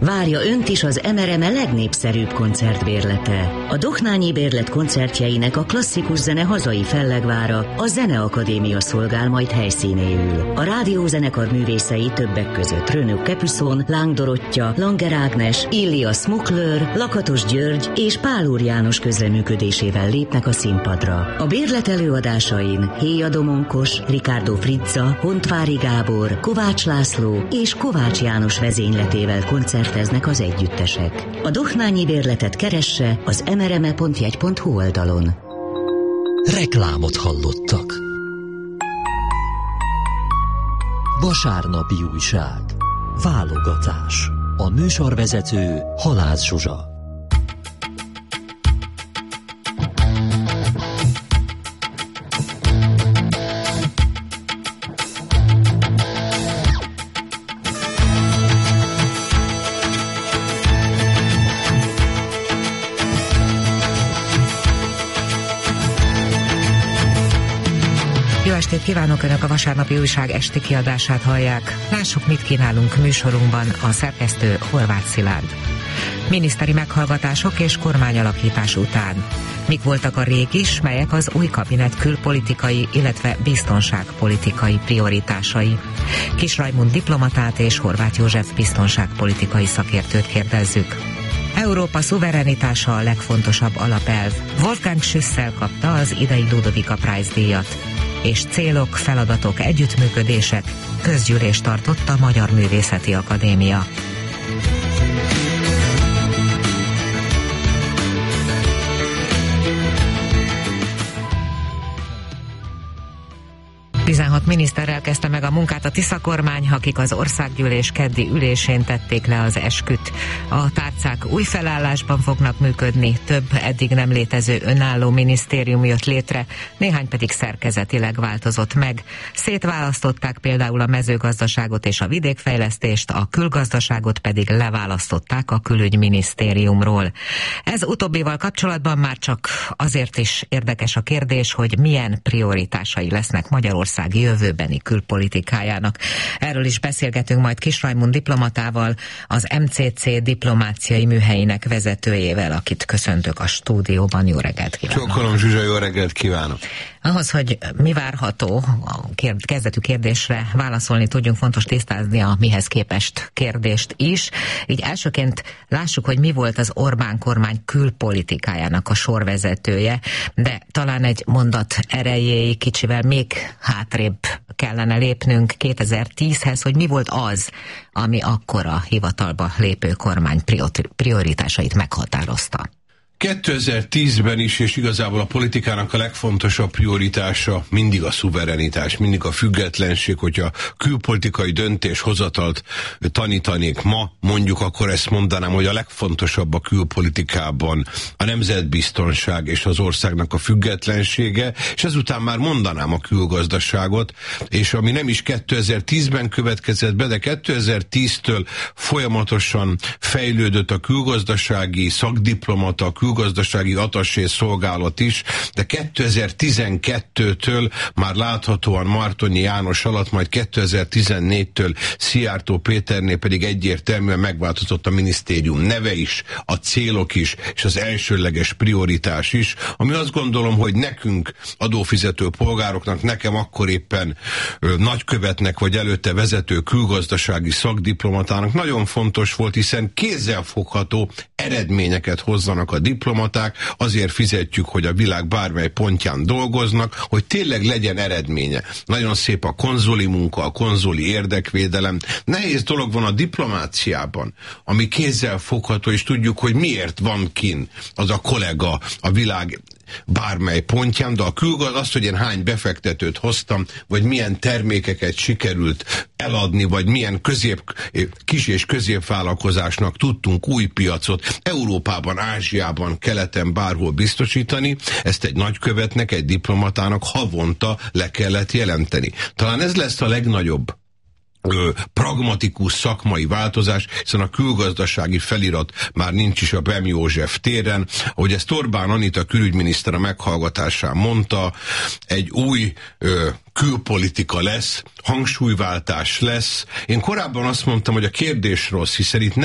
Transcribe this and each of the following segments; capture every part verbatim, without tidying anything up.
Várja önt is az em er em e legnépszerűbb koncertbérlete. A Dohnányi Bérlet koncertjeinek a klasszikus zene hazai fellegvára, a Zeneakadémia szolgál majd helyszínéül. A rádiózenekar művészei többek között Renaud Capuçon, Láng Dorottya, Langer Ágnes, Illia Smukler, Lakatos György és Pál Úr János közreműködésével lépnek a színpadra. A bérlet előadásain Héja Domonkos, Ricardo Frizza, Hontvári Gábor, Kovács László és Kovács János vezényletével koncerteznek az együttesek. A Dohnányi Bérletet keresse az em er em e pont jegy pont hu oldalon. Reklámot hallottak. Vasárnapi újság. Válogatás. A műsorvezető Halász Zsuzsa. Jó estét kívánok! Önök a vasárnapi újság esti kiadását hallják. Lássuk, mit kínálunk műsorunkban. A szerkesztő Horváth Szilárd. Miniszteri meghallgatások és kormányalakítás után. Mik voltak a régis, melyek az új kabinet külpolitikai, illetve biztonságpolitikai prioritásai? Kis Rajmund diplomatát és Horváth József biztonságpolitikai szakértőt kérdezzük. Európa szuverenitása a legfontosabb alapelv. Wolfgang Schüssel kapta az idei Ludovika Prize díjat. És célok, feladatok, együttműködések, közgyűlést tartott a Magyar Művészeti Akadémia. tizenhat miniszterrel kezdte meg a munkát a Tisza kormány, akik az országgyűlés keddi ülésén tették le az esküt. A tárcák új felállásban fognak működni, több eddig nem létező önálló minisztérium jött létre, néhány pedig szerkezetileg változott meg. Szétválasztották például a mezőgazdaságot és a vidékfejlesztést, a külgazdaságot pedig leválasztották a külügyminisztériumról. Ez utóbbival kapcsolatban már csak azért is érdekes a kérdés, hogy milyen prioritásai lesznek Magyarország jövőbeni külpolitikájának. Erről is beszélgetünk majd Kis Rajmund diplomatával, az em cé cé diplomáciai műhelyének vezetőjével, akit köszöntök a stúdióban. Jó reggelt kívánok! Csókolom, Zsuzsa, jó reggelt kívánok! Ahhoz, hogy mi várható, a kérd, kezdetű kérdésre válaszolni tudjunk, fontos tisztázni a mihez képest kérdést is. Így elsőként lássuk, hogy mi volt az Orbán kormány külpolitikájának a sorvezetője, de talán egy mondat erejéig kicsivel még hátrébb kellene lépnünk kétezer-tízhez, hogy mi volt az, ami akkor a hivatalba lépő kormány prioritásait meghatározta. kétezer-tízben is, és igazából a politikának a legfontosabb prioritása mindig a szuverenitás, mindig a függetlenség. Hogyha külpolitikai döntéshozatalt tanítanék ma, mondjuk akkor ezt mondanám, hogy a legfontosabb a külpolitikában a nemzetbiztonság és az országnak a függetlensége, és ezután már mondanám a külgazdaságot, és ami nem is kétezer-tízben következett be, de kétezer-tíztől folyamatosan fejlődött a külgazdasági szakdiplomata, a külgazdasági attaché szolgálat is, de kétezer-tizenkettőtől már láthatóan Martonyi János alatt, majd kétezer-tizennégytől Szijjártó Péternél pedig egyértelműen megváltozott a minisztérium neve is, a célok is, és az elsődleges prioritás is, ami azt gondolom, hogy nekünk, adófizető polgároknak, nekem akkor éppen ö, nagykövetnek, vagy előtte vezető külgazdasági szakdiplomatának nagyon fontos volt, hiszen kézzelfogható eredményeket hozzanak a diplomaták, azért fizetjük, hogy a világ bármely pontján dolgoznak, hogy tényleg legyen eredménye. Nagyon szép a konzuli munka, a konzuli érdekvédelem. Nehéz dolog van a diplomáciában, ami kézzel fogható, és tudjuk, hogy miért van kin az a kollega a világ bármely pontján, de a külgaz azt, hogy én hány befektetőt hoztam, vagy milyen termékeket sikerült eladni, vagy milyen közép, kis és középvállalkozásnak tudtunk új piacot Európában, Ázsiában, keleten, bárhol biztosítani, ezt egy nagykövetnek, egy diplomatának havonta le kellett jelenteni. Talán ez lesz a legnagyobb Ö, pragmatikus szakmai változás, hiszen a külgazdasági felirat már nincs is a Bem József téren. Ahogy ezt Orbán Anita külügyminiszter a meghallgatásán mondta, egy új ö, külpolitika lesz, hangsúlyváltás lesz. Én korábban azt mondtam, hogy a kérdés rossz, hiszen itt nem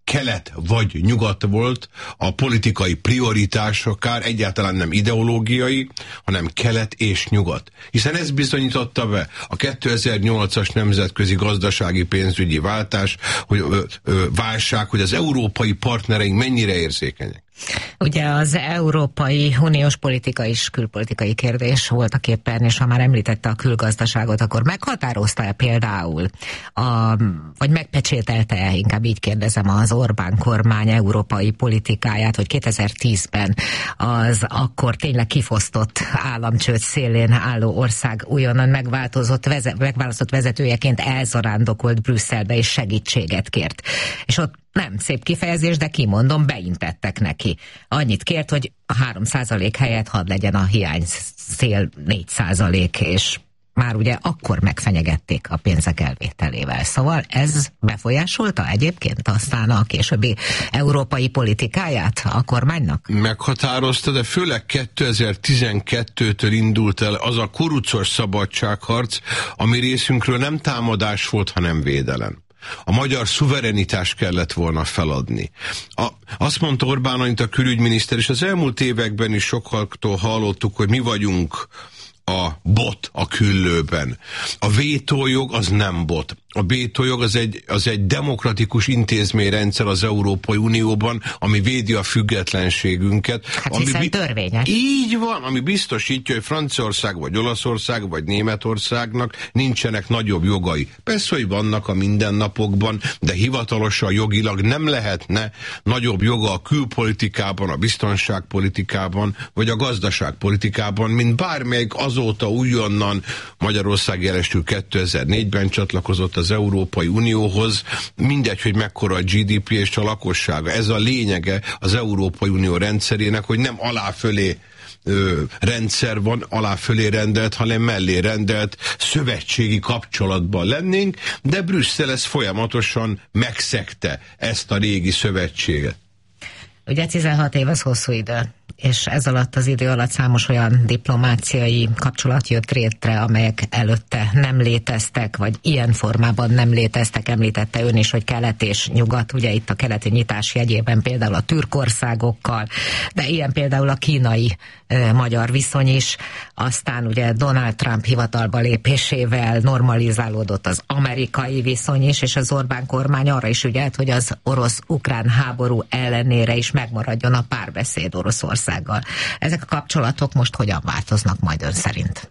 kelet vagy nyugat volt, a politikai prioritás akár egyáltalán nem ideológiai, hanem kelet és nyugat. Hiszen ez bizonyította be a kétezer-nyolcas nemzetközi gazdasági pénzügyi váltás, hogy, ö, ö, válság, hogy az európai partnereink mennyire érzékenyek. Ugye az Európai Uniós politika is külpolitikai kérdés voltak éppen, és ha már említette a külgazdaságot, akkor meghatározta-e például, a, vagy megpecsételte, inkább így kérdezem, az Orbán kormány európai politikáját, hogy kétezer-tízben az akkor tényleg kifosztott államcsőd szélén álló ország újonnan megváltozott, veze, megválasztott vezetőjeként elzarándokolt Brüsszelbe és segítséget kért. És ott nem szép kifejezés, de kimondom, beintettek neki. Annyit kért, hogy a három százalék helyett hadd legyen a hiány szél négy százalék, és már ugye akkor megfenyegették a pénzek elvételével. Szóval ez befolyásolta egyébként aztán a későbbi európai politikáját a kormánynak? Meghatározta, de főleg kétezer-tizenkettőtől indult el az a kurucos szabadságharc, ami részünkről nem támadás volt, hanem védelem. A magyar szuverenitás kellett volna feladni. A, azt mondta Orbán Anita külügyminiszter, és az elmúlt években is sokaktól hallottuk, hogy mi vagyunk a bot a küllőben. A vétójog az nem bot. A vétójog az egy, az egy demokratikus intézményrendszer az Európai Unióban, ami védi a függetlenségünket. Hát ami hiszen törvényes. Így van, ami biztosítja, hogy Franciaország, vagy Olaszország, vagy Németországnak nincsenek nagyobb jogai. Persze, hogy vannak a mindennapokban, de hivatalosan jogilag nem lehetne nagyobb joga a külpolitikában, a biztonságpolitikában, vagy a gazdaságpolitikában, mint bármelyik azóta újonnan Magyarország jelesül kétezer-négyben csatlakozott az Európai Unióhoz, mindegy, hogy mekkora a gé dé pé és a lakossága. Ez a lényege az Európai Unió rendszerének, hogy nem alá-fölé ö, rendszer van, alá-fölé rendelt, hanem mellé rendelt szövetségi kapcsolatban lennénk, de Brüsszel ezt folyamatosan megszegte, ezt a régi szövetséget. Ugye tizenhat év az hosszú idő, és ez alatt az idő alatt számos olyan diplomáciai kapcsolat jött létre, amelyek előtte nem léteztek, vagy ilyen formában nem léteztek. Említette ön is, hogy kelet és nyugat, ugye itt a keleti nyitás jegyében például a türk országokkal, de ilyen például a kínai e, magyar viszony is. Aztán ugye Donald Trump hivatalba lépésével normalizálódott az amerikai viszony is, és az Orbán kormány arra is ügyelt, hogy az orosz-ukrán háború ellenére is megmaradjon a párbeszéd Oroszországgal. Ezek a kapcsolatok most hogyan változnak majd ön szerint?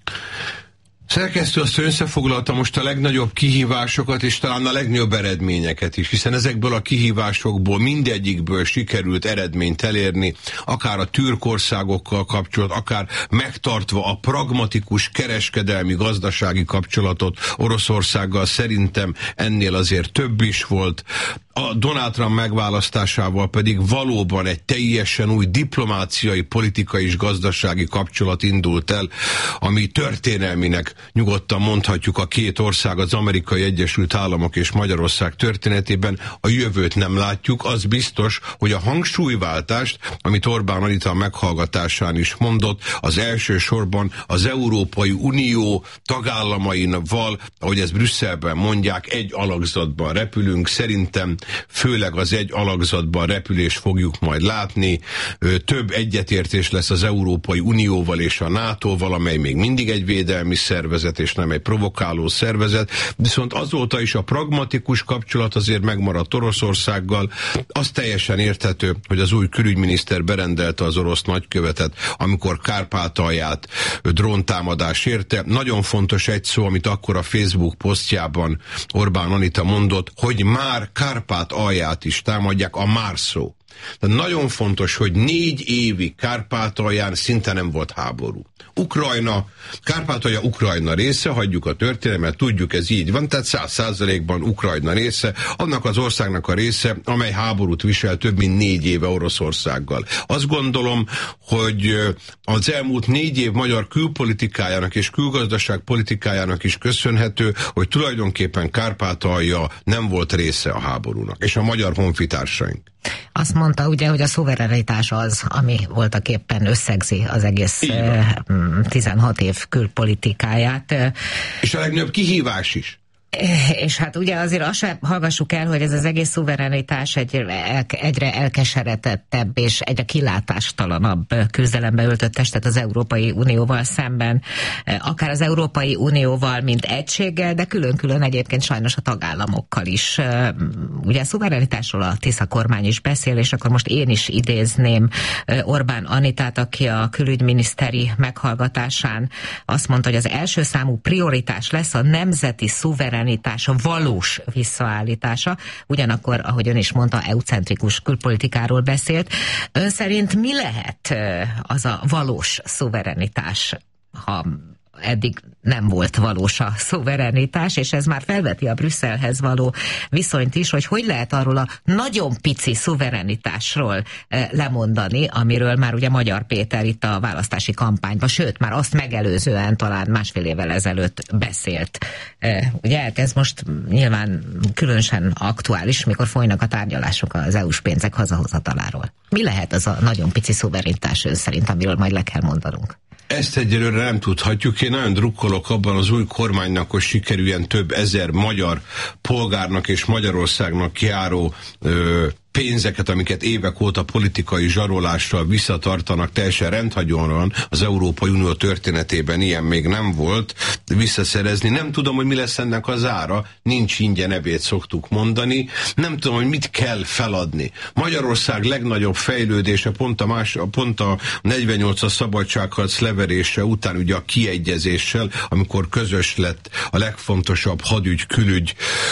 Szerkesztő azt összefoglalta most a legnagyobb kihívásokat, és talán a legnagyobb eredményeket is, hiszen ezekből a kihívásokból mindegyikből sikerült eredményt elérni, akár a türk országokkal kapcsolat, akár megtartva a pragmatikus kereskedelmi, gazdasági kapcsolatot Oroszországgal, szerintem ennél azért több is volt. A Donald Trump megválasztásával pedig valóban egy teljesen új diplomáciai, politikai és gazdasági kapcsolat indult el, ami történelminek nyugodtan mondhatjuk a két ország, az Amerikai Egyesült Államok és Magyarország történetében. A jövőt nem látjuk, az biztos, hogy a hangsúlyváltást, amit Orbán Anita meghallgatásán is mondott, az elsősorban az Európai Unió tagállamainval, ahogy ezt Brüsszelben mondják, egy alakzatban repülünk, szerintem főleg az egy alakzatban repülés fogjuk majd látni. Több egyetértés lesz az Európai Unióval és a nátóval, amely még mindig egy védelmi szervezet, és nem egy provokáló szervezet, viszont azóta is a pragmatikus kapcsolat azért megmaradt Oroszországgal. Az teljesen érthető, hogy az új külügyminiszter berendelte az orosz nagykövetet, amikor Kárpátalját dróntámadás érte. Nagyon fontos egy szó, amit akkor a Facebook posztjában Orbán Anita mondott, hogy már Kárpátalját is támadják, a már szó. Tehát nagyon fontos, hogy négy évig Kárpátalján szinte nem volt háború. Ukrajna, Kárpátalja Ukrajna része, hagyjuk a történelmet, tudjuk, ez így van, tehát száz százalékban Ukrajna része, annak az országnak a része, amely háborút visel több mint négy éve Oroszországgal. Azt gondolom, hogy az elmúlt négy év magyar külpolitikájának és külgazdaság politikájának is köszönhető, hogy tulajdonképpen Kárpátalja nem volt része a háborúnak, és a magyar honfitársaink. Azt mondta ugye, hogy a szuverenitás az, ami voltak éppen összegzi az egész tizenhat év külpolitikáját. És a legnagyobb kihívás is. És hát ugye azért azt sem hallgassuk el, hogy ez az egész szuverenitás egy, egyre elkeseretettebb és egyre kilátástalanabb küzdelembe öltött testet az Európai Unióval szemben, akár az Európai Unióval, mint egységgel, de külön-külön egyébként sajnos a tagállamokkal is. Ugye a szuverenitásról a Tisza kormány is beszél, és akkor most én is idézném Orbán Anitát, aki a külügyminiszteri meghallgatásán azt mondta, hogy az első számú prioritás lesz a nemzeti szuverenitás a valós visszaállítása. Ugyanakkor, ahogy ön is mondta, eucentrikus külpolitikáról beszélt. Ön szerint mi lehet az a valós szuverenitás, ha eddig nem volt valós a szuverenitás, és ez már felveti a Brüsszelhez való viszonyt is, hogy hogy lehet arról a nagyon pici szuverenitásról lemondani, amiről már ugye Magyar Péter itt a választási kampányban, sőt, már azt megelőzően talán másfél évvel ezelőtt beszélt. Ugye ez most nyilván különösen aktuális, mikor folynak a tárgyalások az é u-s pénzek hazahozataláról. Mi lehet az a nagyon pici szuverenitás ön szerint, amiről majd le kell mondanunk? Ezt egyelőre nem tudhatjuk. Én nagyon drukkolok abban az új kormánynak, hogy sikerüljen több ezer magyar polgárnak és Magyarországnak járó ö, pénzeket, amiket évek óta politikai zsarolással visszatartanak, teljesen rendhagyóan az Európai Unió történetében ilyen még nem volt, visszaszerezni. Nem tudom, hogy mi lesz ennek az ára, nincs ingyen ebéd, szoktuk mondani. Nem tudom, hogy mit kell feladni. Magyarország legnagyobb fejlődése pont a, más, pont a negyvennyolcas szabadságharc leverése után, ugye a kiegyezéssel, amikor közös lett a legfontosabb hadügy, külügy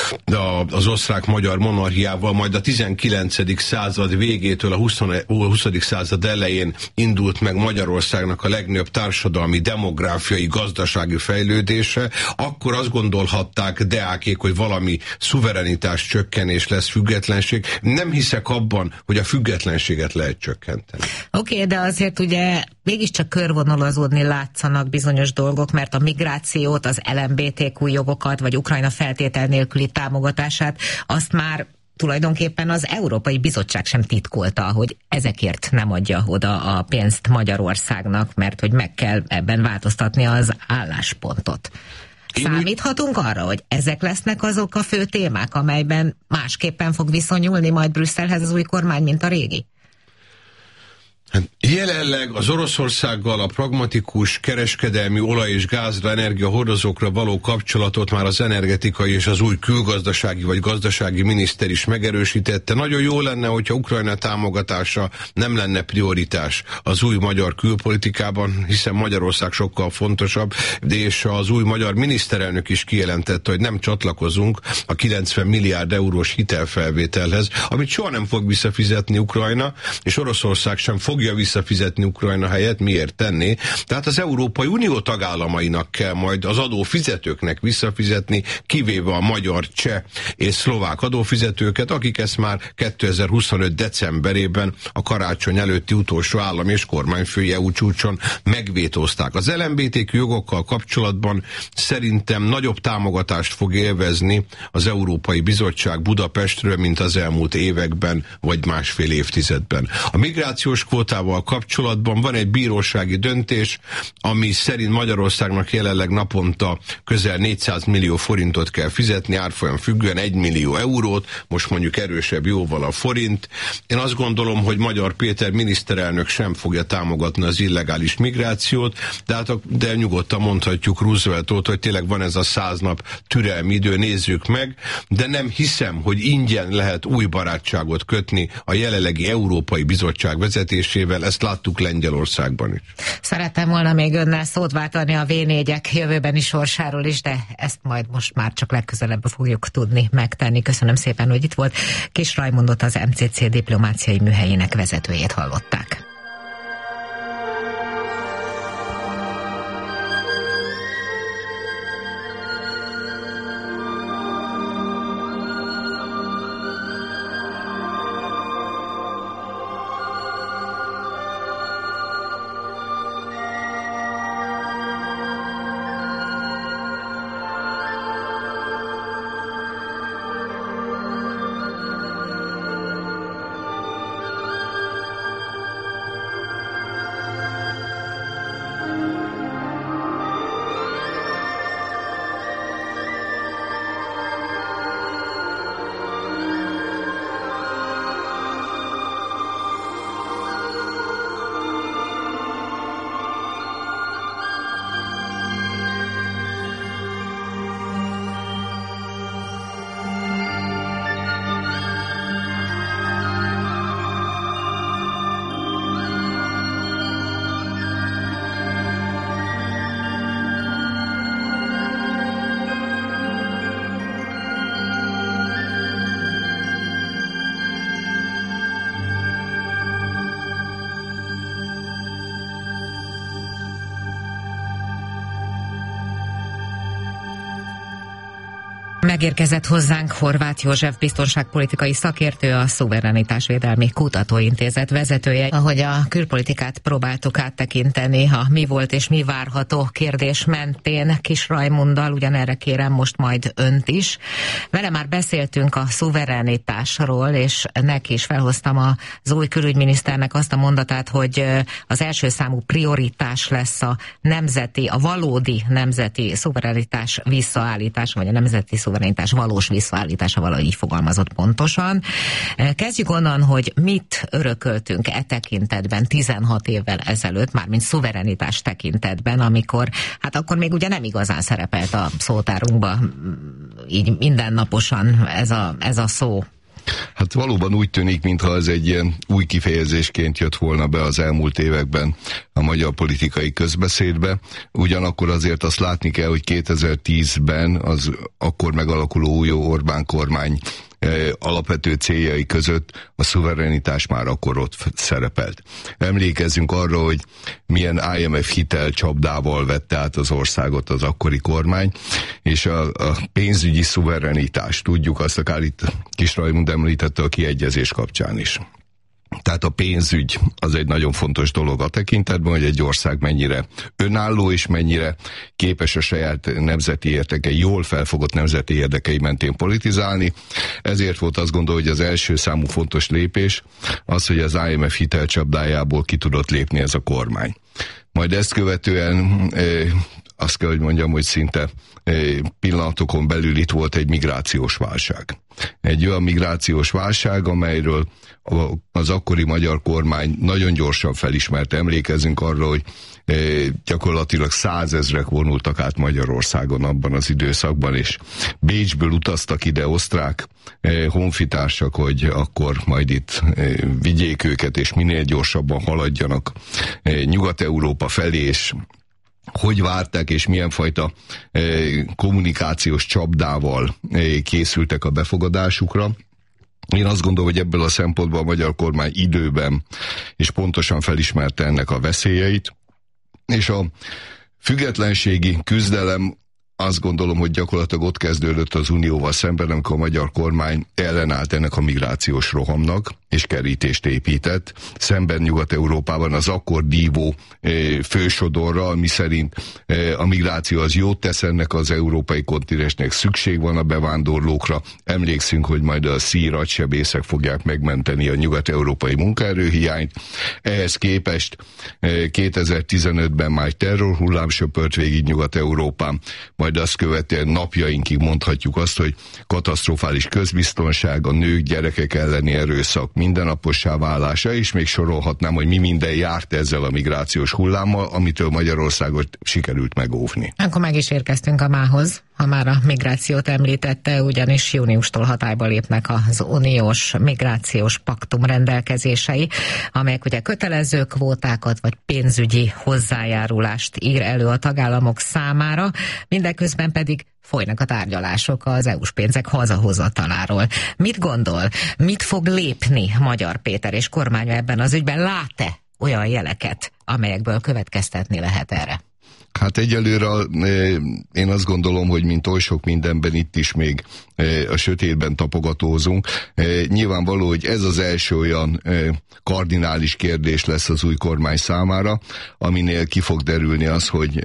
az osztrák-magyar monarchiával, majd a tizenkilencedik század végétől a huszadik század elején indult meg Magyarországnak a legnagyobb társadalmi, demográfiai, gazdasági fejlődése, akkor azt gondolhatták deákék, hogy valami szuverenitás csökkenés lesz, függetlenség. Nem hiszek abban, hogy a függetlenséget lehet csökkenteni. Oké, okay, de azért ugye mégiscsak körvonalazódni látszanak bizonyos dolgok, mert a migrációt, az el em bé té kú jogokat, vagy Ukrajna feltétel nélküli támogatását, azt már tulajdonképpen az Európai Bizottság sem titkolta, hogy ezekért nem adja oda a pénzt Magyarországnak, mert hogy meg kell ebben változtatni az álláspontot. Számíthatunk arra, hogy ezek lesznek azok a fő témák, amelyben másképpen fog viszonyulni majd Brüsszelhez az új kormány, mint a régi? Jelenleg az Oroszországgal a pragmatikus kereskedelmi olaj- és gázra, energiahordozókra való kapcsolatot már az energetikai és az új külgazdasági vagy gazdasági miniszter is megerősítette. Nagyon jó lenne, hogyha Ukrajna támogatása nem lenne prioritás az új magyar külpolitikában, hiszen Magyarország sokkal fontosabb, és az új magyar miniszterelnök is kijelentette, hogy nem csatlakozunk a kilencven milliárd eurós hitelfelvételhez, amit soha nem fog visszafizetni Ukrajna, és Oroszország sem fogja visszafizetni Ukrajna helyett, miért tenné? Tehát az Európai Unió tagállamainak kell majd az adófizetőknek visszafizetni, kivéve a magyar, cseh és szlovák adófizetőket, akik ezt már kétezer-huszonöt decemberében a karácsony előtti utolsó állam és kormányfői é u csúcson megvétózták. Az el em bé té kú jogokkal kapcsolatban szerintem nagyobb támogatást fog élvezni az Európai Bizottság Budapestről, mint az elmúlt években, vagy másfél évtizedben. A migrációs kvótával kapcsolatban van egy bírósági döntés, ami szerint Magyarországnak jelenleg naponta közel négyszáz millió forintot kell fizetni, árfolyam függően egy millió eurót, most mondjuk erősebb jóval a forint. Én azt gondolom, hogy Magyar Péter miniszterelnök sem fogja támogatni az illegális migrációt, de, hát, de nyugodtan mondhatjuk Roosevelt óta, hogy tényleg van ez a száz nap türelmi idő, nézzük meg, de nem hiszem, hogy ingyen lehet új barátságot kötni a jelenlegi Európai Bizottság vezetésével, ezt láttuk Lengyelországban is. Szerettem volna még önnel szót váltani a vé négyek jövőbeni sorsáról is, de ezt majd most már csak legközelebb fogjuk tudni megtenni. Köszönöm szépen, hogy itt volt. Kis Rajmondot, az em cé cé diplomáciai műhelyének vezetőjét hallották. Megérkezett hozzánk Horváth József biztonságpolitikai szakértő, a Szuverenitásvédelmi Kutatóintézet vezetője. Ahogy a külpolitikát próbáltuk áttekinteni, a mi volt és mi várható kérdés mentén Kis Rajmunddal, ugyanerre kérem most majd önt is. Vele már beszéltünk a szuverenitásról, és neki is felhoztam az új külügyminiszternek azt a mondatát, hogy az első számú prioritás lesz a nemzeti, a valódi nemzeti szuverenitás visszaállítása, vagy a nemzeti szuverenitás valós visszaállítása, valahogy így fogalmazott pontosan. Kezdjük onnan, hogy mit örököltünk e tekintetben tizenhat évvel ezelőtt, mármint szuverenitás tekintetben, amikor, hát akkor még ugye nem igazán szerepelt a szótárunkba így mindennaposan ez a, ez a szó. Hát valóban úgy tűnik, mintha ez egy ilyen új kifejezésként jött volna be az elmúlt években a magyar politikai közbeszédbe. Ugyanakkor azért azt látni kell, hogy kétezer-tízben az akkor megalakuló új Orbán kormány alapvető céljai között a szuverenitás már akkor ott szerepelt. Emlékezzünk arra, hogy milyen I M F hitel csapdával vette át az országot az akkori kormány, és a, a pénzügyi szuverenitás, tudjuk azt, akár itt Kis Rajmund említette a kiegyezés kapcsán is. Tehát a pénzügy az egy nagyon fontos dolog a tekintetben, hogy egy ország mennyire önálló és mennyire képes a saját nemzeti érdekei, jól felfogott nemzeti érdekei mentén politizálni. Ezért volt azt gondolom, hogy az első számú fontos lépés az, hogy az I M F hitelcsapdájából ki tudott lépni ez a kormány. Majd ezt követően eh, azt kell, hogy mondjam, hogy szinte eh, pillanatokon belül itt volt egy migrációs válság. Egy olyan migrációs válság, amelyről az akkori magyar kormány nagyon gyorsan felismerte. Emlékezzünk arra, hogy eh, gyakorlatilag százezrek vonultak át Magyarországon abban az időszakban, és Bécsből utaztak ide osztrák eh, honfitársak, hogy akkor majd itt eh, vigyék őket, és minél gyorsabban haladjanak eh, Nyugat-Európa felé, és hogy várták, és milyen fajta eh, kommunikációs csapdával eh, készültek a befogadásukra. Én azt gondolom, hogy ebből a szempontból a magyar kormány időben és pontosan felismerte ennek a veszélyeit, és a függetlenségi küzdelem azt gondolom, hogy gyakorlatilag ott kezdődött az Unióval szemben, amikor a magyar kormány ellenállt ennek a migrációs rohamnak, és kerítést épített, szemben Nyugat-Európában az akkor dívó e, fősodorral, miszerint e, a migráció az jót tesz ennek az európai kontinensnek, szükség van a bevándorlókra. Emlékszünk, hogy majd a szír agysebészek fogják megmenteni a nyugat-európai munkaerőhiányt. Ehhez képest e, kétezer-tizenötben már terrorhullám söpört végig Nyugat-Európán, majd azt követően napjainkig mondhatjuk azt, hogy katasztrofális közbiztonság, a nők, gyerekek elleni erőszak mindennapossá válása, és még sorolhatnám, hogy mi minden járt ezzel a migrációs hullámmal, amitől Magyarországot sikerült megóvni. Akkor meg is érkeztünk a mához, ha már a migrációt említette, ugyanis júniustól hatályba lépnek az uniós migrációs paktum rendelkezései, amelyek ugye kötelező kvótákat vagy pénzügyi hozzájárulást ír elő a tagállamok számára, mindeközben pedig folynak a tárgyalások az é u-s pénzek hazahozataláról. Mit gondol, mit fog lépni Magyar Péter és kormánya ebben az ügyben? Lát-e olyan jeleket, amelyekből következtetni lehet erre? Hát egyelőre én azt gondolom, hogy mint oly sok mindenben itt is még a sötétben tapogatózunk. Nyilvánvaló, hogy ez az első olyan kardinális kérdés lesz az új kormány számára, aminél ki fog derülni az, hogy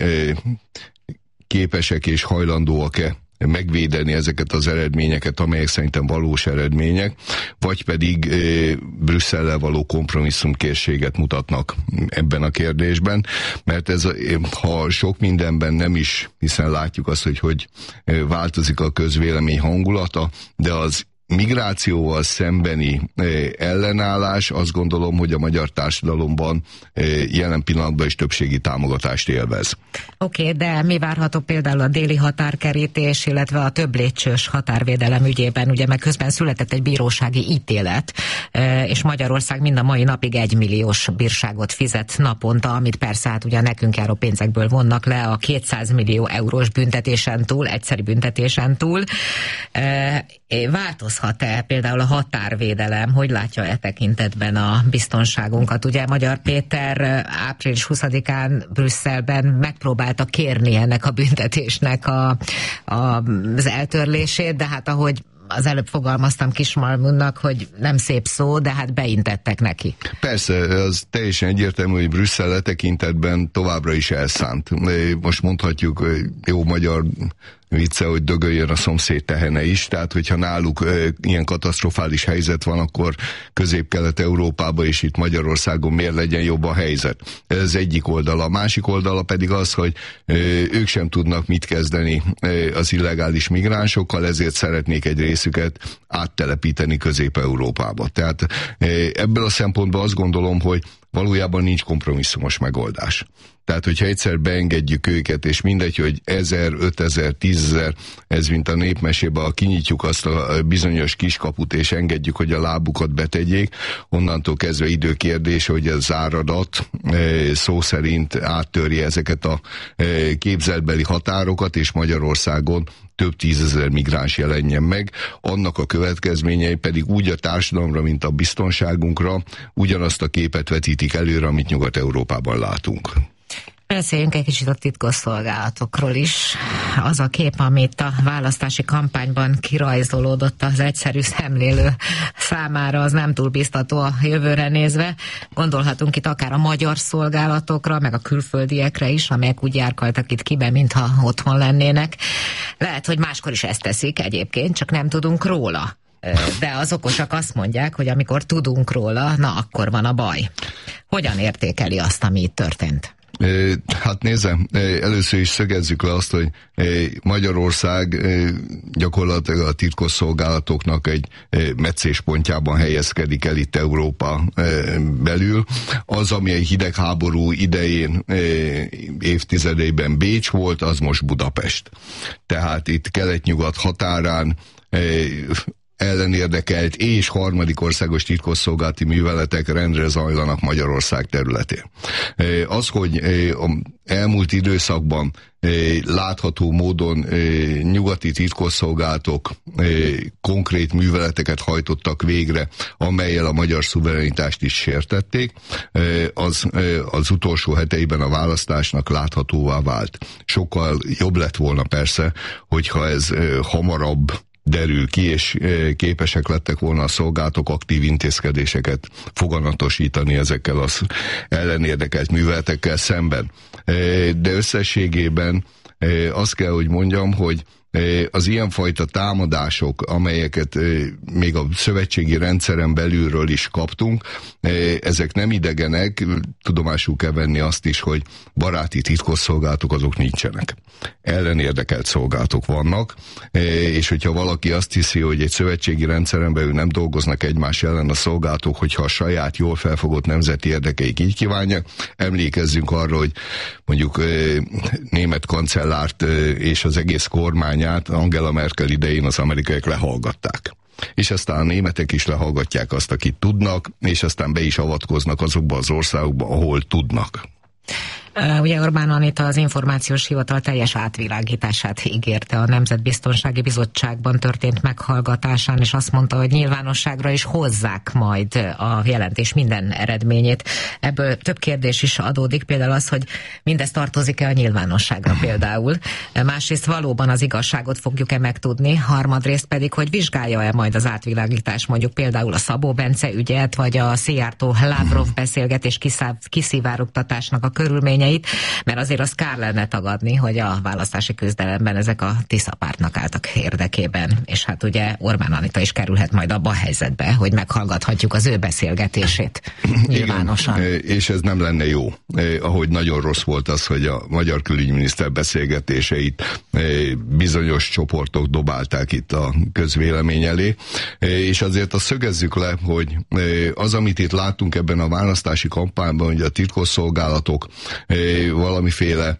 képesek és hajlandóak-e megvédeni ezeket az eredményeket, amelyek szerintem valós eredmények, vagy pedig e, Brüsszellel való kompromisszumkészséget mutatnak ebben a kérdésben, mert ez, ha sok mindenben nem is, hiszen látjuk azt, hogy hogy változik a közvélemény hangulata, de az migrációval szembeni ellenállás, azt gondolom, hogy a magyar társadalomban jelen pillanatban is többségi támogatást élvez. Oké, okay, de mi várható például a déli határkerítés, illetve a több lépcsős határvédelem ügyében? Ugye meg közben született egy bírósági ítélet, és Magyarország mind a mai napig egymilliós bírságot fizet naponta, amit persze hát ugye nekünk járó pénzekből vonnak le a kétszáz millió eurós büntetésen túl, egyszeri büntetésen túl. Változhat-e például a határvédelem, hogy látja e tekintetben a biztonságunkat? Ugye Magyar Péter április huszadikán Brüsszelben megpróbálta kérni ennek a büntetésnek a, a, az eltörlését, de hát ahogy az előbb fogalmaztam Kismalmunnak, hogy nem szép szó, de hát beintettek neki. Persze, az teljesen egyértelmű, hogy Brüsszel letekintetben továbbra is elszánt. Most mondhatjuk jó magyar vicce, hogy dögöljön a szomszéd tehene is, tehát hogyha náluk e, ilyen katasztrofális helyzet van, akkor Közép-Kelet-Európában és itt Magyarországon miért legyen jobb a helyzet. Ez egyik oldala. A másik oldala pedig az, hogy e, ők sem tudnak mit kezdeni e, az illegális migránsokkal, ezért szeretnék egy részüket áttelepíteni Közép-Európába. Tehát e, ebből a szempontból azt gondolom, hogy valójában nincs kompromisszumos megoldás. Tehát, hogyha egyszer beengedjük őket, és mindegy, hogy ezer, ötezer, tízezer, ez mint a népmesében, ha kinyitjuk azt a bizonyos kiskaput, és engedjük, hogy a lábukat betegyék, onnantól kezdve időkérdés, hogy az áradat szó szerint áttörje ezeket a képzeltbeli határokat, és Magyarországon több tízezer migráns jelenjen meg, annak a következményei pedig úgy a társadalomra, mint a biztonságunkra ugyanazt a képet vetítik előre, amit Nyugat-Európában látunk. Beszéljünk egy kicsit a titkosszolgálatokról is. Az a kép, amit a választási kampányban kirajzolódott az egyszerű szemlélő számára, az nem túl biztató a jövőre nézve. Gondolhatunk itt akár a magyar szolgálatokra, meg a külföldiekre is, amelyek úgy járkaltak itt kibe, mintha otthon lennének. Lehet, hogy máskor is ezt teszik egyébként, csak nem tudunk róla. De az okosak azt mondják, hogy amikor tudunk róla, na akkor van a baj. Hogyan értékeli azt, ami itt történt? Hát nézze, először is szögezzük le azt, hogy Magyarország gyakorlatilag a titkosszolgálatoknak egy meccéspontjában helyezkedik el itt Európa belül. Az, ami egy hidegháború idején évtizedeiben Bécs volt, az most Budapest. Tehát itt kelet-nyugat határán ellenérdekelt és harmadik országos titkosszolgálati műveletek rendre zajlanak Magyarország területén. Az, hogy elmúlt időszakban látható módon nyugati titkosszolgálatok konkrét műveleteket hajtottak végre, amellyel a magyar szuverenitást is sértették, az, az utolsó heteiben a választásnak láthatóvá vált. Sokkal jobb lett volna persze, hogyha ez hamarabb derül ki, és képesek lettek volna a szolgálatok aktív intézkedéseket foganatosítani ezekkel az ellenérdekelt műveletekkel szemben. De összességében azt kell, hogy mondjam, hogy az ilyenfajta támadások, amelyeket még a szövetségi rendszeren belülről is kaptunk, ezek nem idegenek, tudomásul kell venni azt is, hogy baráti titkosszolgálatok azok nincsenek. Ellenérdekelt szolgálatok vannak, és hogyha valaki azt hiszi, hogy egy szövetségi rendszeren belül nem dolgoznak egymás ellen a szolgálatok, hogyha a saját jól felfogott nemzeti érdekeik így kívánják, emlékezzünk arra, hogy mondjuk német kancellárt és az egész kormány Angela Merkel idején az amerikaiak lehallgatták. És aztán a németek is lehallgatják azt, akit tudnak, és aztán be is avatkoznak azokba az országokba, ahol tudnak. Uh, ugye Orbán Anita az információs hivatal teljes átvilágítását ígérte a Nemzetbiztonsági Bizottságban történt meghallgatásán, és azt mondta, hogy nyilvánosságra is hozzák majd a jelentés minden eredményét. Ebből több kérdés is adódik, például az, hogy mindez tartozik-e a nyilvánosságra például. Másrészt valóban az igazságot fogjuk-e megtudni, harmadrészt pedig, hogy vizsgálja-e majd az átvilágítás mondjuk például a Szabó Bence ügyet, vagy a Szijjártó Lavrov beszélgetés kiszivárogtatásnak a körülmény, mert azért az kár lenne tagadni, hogy a választási küzdelemben ezek a Tisza pártnak álltak érdekében, és hát ugye Orbán Anita is kerülhet majd abba a helyzetbe, hogy meghallgathatjuk az ő beszélgetését nyilvánosan. Igen, és ez nem lenne jó. Ahogy nagyon rossz volt az, hogy a magyar külügyminiszter beszélgetéseit bizonyos csoportok dobálták itt a közvélemény elé, és azért azt szögezzük le, hogy az, amit itt láttunk ebben a választási kampányban, hogy a titkosszolgálatok valamiféle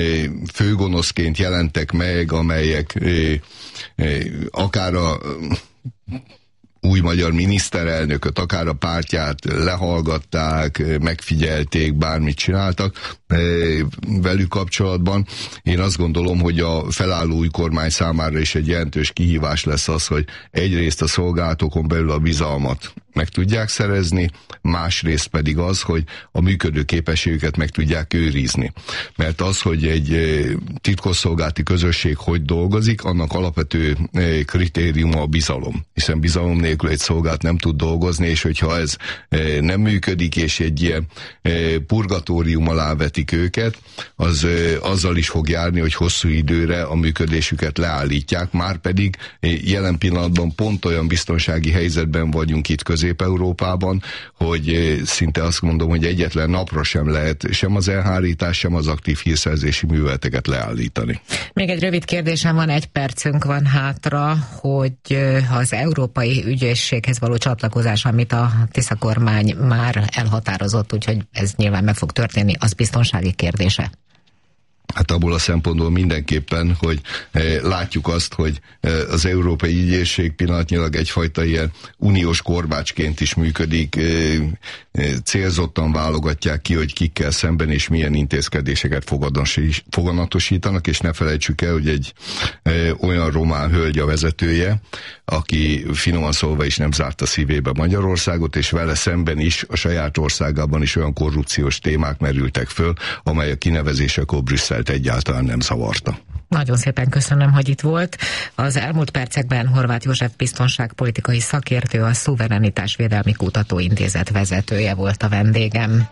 főgonoszként jelentek meg, amelyek akár a új magyar miniszterelnököt, akár a pártját lehallgatták, megfigyelték, bármit csináltak velük kapcsolatban. Én azt gondolom, hogy a felálló új kormány számára is egy jelentős kihívás lesz az, hogy egyrészt a szolgálatokon belül a bizalmat meg tudják szerezni, másrészt pedig az, hogy a működő képességüket meg tudják őrizni. Mert az, hogy egy titkosszolgálati közösség hogy dolgozik, annak alapvető kritériuma a bizalom. Hiszen bizalom nélkül egy szolgálat nem tud dolgozni, és hogyha ez nem működik, és egy ilyen purgatórium alá vetik őket, az azzal is fog járni, hogy hosszú időre a működésüket leállítják, már pedig jelen pillanatban pont olyan biztonsági helyzetben vagyunk itt Közép-Európában, hogy szinte azt mondom, hogy egyetlen napra sem lehet sem az elhárítás, sem az aktív hírszerzési műveleteket leállítani. Még egy rövid kérdésem van, egy percünk van hátra, hogy az Európai Ügyészséghez való csatlakozás, amit a Tisza kormány már elhatározott, úgyhogy ez nyilván meg fog történni, az biztonsági kérdése. Hát abból a szempontból mindenképpen, hogy eh, látjuk azt, hogy eh, az Európai Ügyészség pillanatnyilag egyfajta ilyen uniós korbácsként is működik, eh, eh, célzottan válogatják ki, hogy kikkel szemben és milyen intézkedéseket foganatosítanak, és ne felejtsük el, hogy egy eh, olyan román hölgy a vezetője, aki finoman szólva is nem zárta szívébe Magyarországot, és vele szemben is a saját országában is olyan korrupciós témák merültek föl, amely a kinevezésekor Brüsszelt egyáltalán nem zavarta. Nagyon szépen köszönöm, hogy itt volt. Az elmúlt percekben Horváth József biztonságpolitikai szakértő, a Szuverenitásvédelmi Kutatóintézet vezetője volt a vendégem.